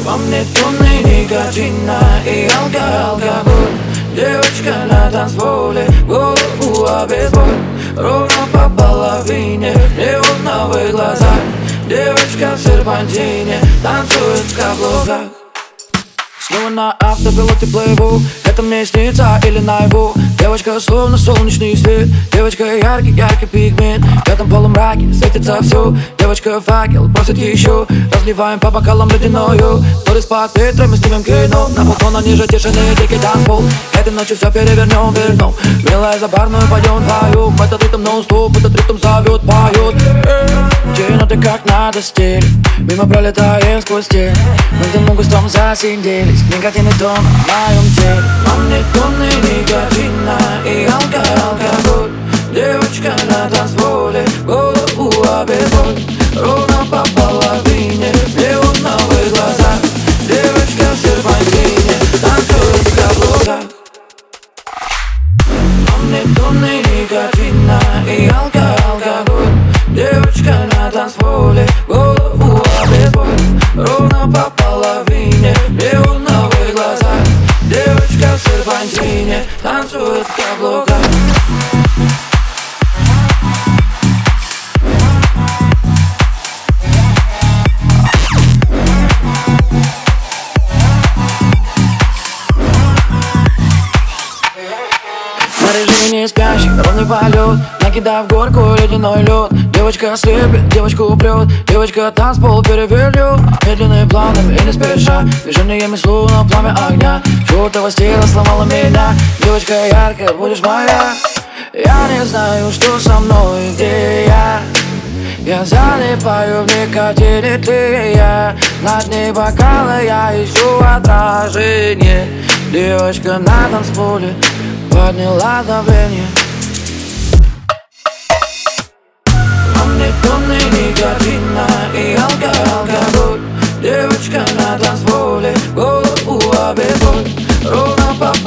Во мне тонны никотина и алкоголь. Девочка на танцполе, голову обезболь. Ровно по половине, неоновые глаза. Девочка в серпантине, танцует в каблуках. Снова на автопилоте плыву. Это мне снится или наяву? Девочка словно солнечный свет. Девочка яркий пигмент. В этом полумраке светится все. Девочка факел просит еще. Разливаем по бокалам ледяною. Сторис под ветром, снимем кино. На балкона ниже тишины, дикий танцпол. Этой ночью все перевернем, вернем. Милая за барную пойдем вдвоем. Этот ритм нон-стоп, этот ритм зовет, поет. Ноты как надо стиль. Мимо пролетаем сквозь тень. Мы в дыму густом засиделись. Никотин и тон в моем теле. Во мне тонны никотина и алкоголь. Девочка на танцполе, голову обезболь. Ровно по половине, неоновые глаза. Девочка в серпантине, танцует в каблуках. Во мне тонны никотина и алкоголь. Девочка на танцполе, голову обезболь. Ровно по половине, неоновые глаза. Девочка в серпантине, танцует в каблуках. Снаряжение спящий, ровный полет. Накидав горку ледяной лед. Девочка слепит, девочку прет. Девочка танцпол перевернет. Медленные планами и не спеша. Движениями словно пламя огня. Чёртова стена сломала меня. Девочка яркая, будешь моя. Я не знаю, что со мной, где я. Я залипаю в никотине, ты и я. На дне бокала я ищу отражение. Девочка на танцполе подняла давление. Во мне тонны никотина и алкоголь. Девочка на танцполе, голову обезболь. Ровно по